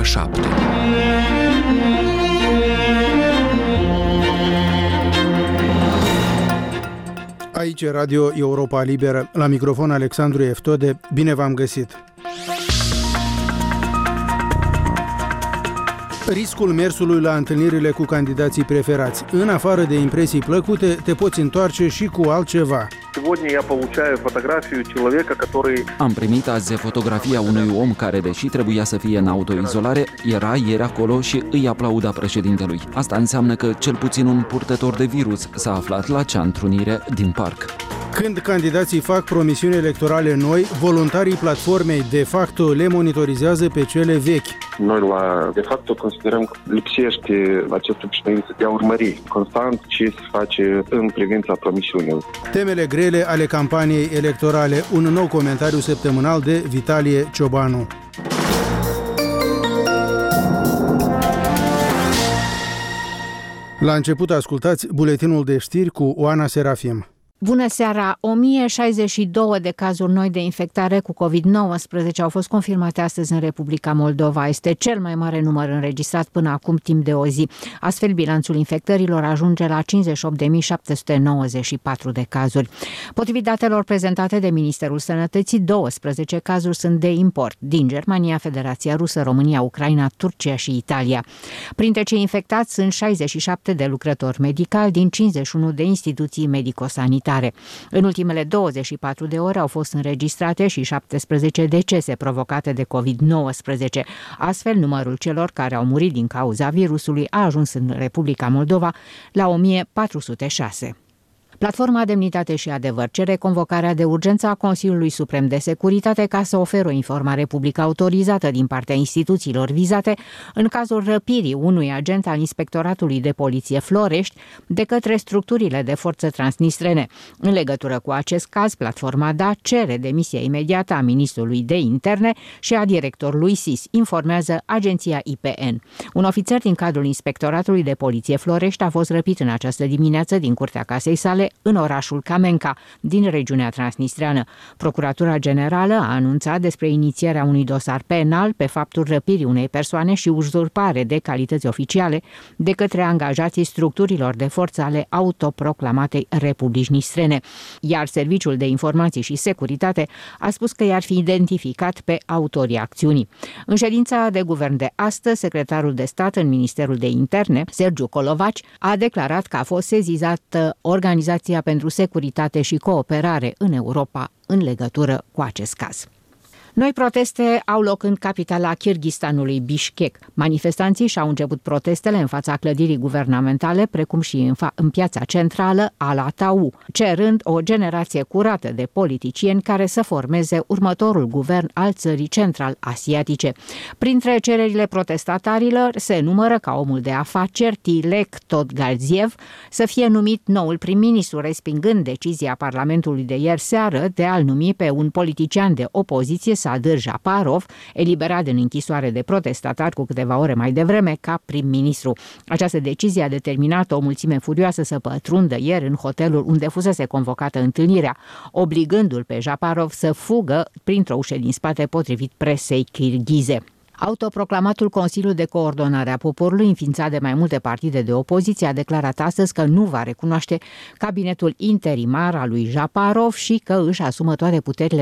7. Aici Radio Europa Liberă, la microfon Alexandru Eftode, bine v-am găsit! Riscul mersului la întâlnirile cu candidații preferați. În afară de impresii plăcute, te poți întoarce și cu altceva. Am primit azi fotografia unui om care, deși trebuia să fie în autoizolare, era ieri acolo și îi aplauda președintelui. Asta înseamnă că cel puțin un purtător de virus s-a aflat la acea întrunire din parc. Când candidații fac promisiuni electorale noi, voluntarii platformei de facto le monitorizează pe cele vechi. Noi la de facto considerăm că lipsește această obișnuință de a urmări constant ce se face în privința promisiunilor. Temele grele ale campaniei electorale, un nou comentariu săptămânal de Vitalie Ciobanu. La început ascultați buletinul de știri cu Oana Serafim. Bună seara! 1062 de cazuri noi de infectare cu COVID-19 au fost confirmate astăzi în Republica Moldova. Este cel mai mare număr înregistrat până acum timp de o zi. Astfel, bilanțul infectărilor ajunge la 58.794 de cazuri. Potrivit datelor prezentate de Ministerul Sănătății, 12 cazuri sunt de import din Germania, Federația Rusă, România, Ucraina, Turcia și Italia. Printre cei infectați sunt 67 de lucrători medicali din 51 de instituții medico-sanitare. În ultimele 24 de ore au fost înregistrate și 17 decese provocate de COVID-19. Astfel, numărul celor care au murit din cauza virusului a ajuns în Republica Moldova la 1406. Platforma Demnitate și Adevăr cere convocarea de urgență a Consiliului Suprem de Securitate ca să ofere o informare publică autorizată din partea instituțiilor vizate în cazul răpirii unui agent al Inspectoratului de Poliție Florești de către structurile de forță transnistrene. În legătură cu acest caz, platforma DA cere demisia imediată a ministrului de interne și a directorului SIS, informează agenția IPN. Un ofițer din cadrul Inspectoratului de Poliție Florești a fost răpit în această dimineață din curtea casei sale în orașul Camenca, din regiunea transnistreană. Procuratura Generală a anunțat despre inițierea unui dosar penal pe faptul răpirii unei persoane și uzurpare de calități oficiale de către angajații structurilor de forță ale autoproclamatei Republici Nistrene. Iar Serviciul de Informații și Securitate a spus că i-ar fi identificat pe autorii acțiunii. În ședința de guvern de astăzi, secretarul de stat în Ministerul de Interne, Sergiu Colovaci, a declarat că a fost sezizată Organizația pentru Securitate și Cooperare în Europa în legătură cu acest caz. Noi proteste au loc în capitala Kirghistanului, Bishkek. Manifestanții și-au început protestele în fața clădirii guvernamentale, precum și în piața centrală Alataou, cerând o generație curată de politicieni care să formeze următorul guvern al țării central-asiatice. Printre cererile protestatarilor se numără ca omul de afaceri Tilek Todgaziev să fie numit noul prim-ministru, respingând decizia Parlamentului de ieri seară de a-l numi pe un politician de opoziție, Sadir Japarov, eliberat din închisoare de protestatar cu câteva ore mai devreme ca prim-ministru. Această decizie a determinat o mulțime furioasă să pătrundă ieri în hotelul unde fusese convocată întâlnirea, obligându-l pe Japarov să fugă printr-o ușă din spate, potrivit presei kirghize. Autoproclamatul Consiliu de Coordonare a Poporului, înființat de mai multe partide de opoziție, a declarat astăzi că nu va recunoaște cabinetul interimar al lui Japarov și că își asumă toate puterile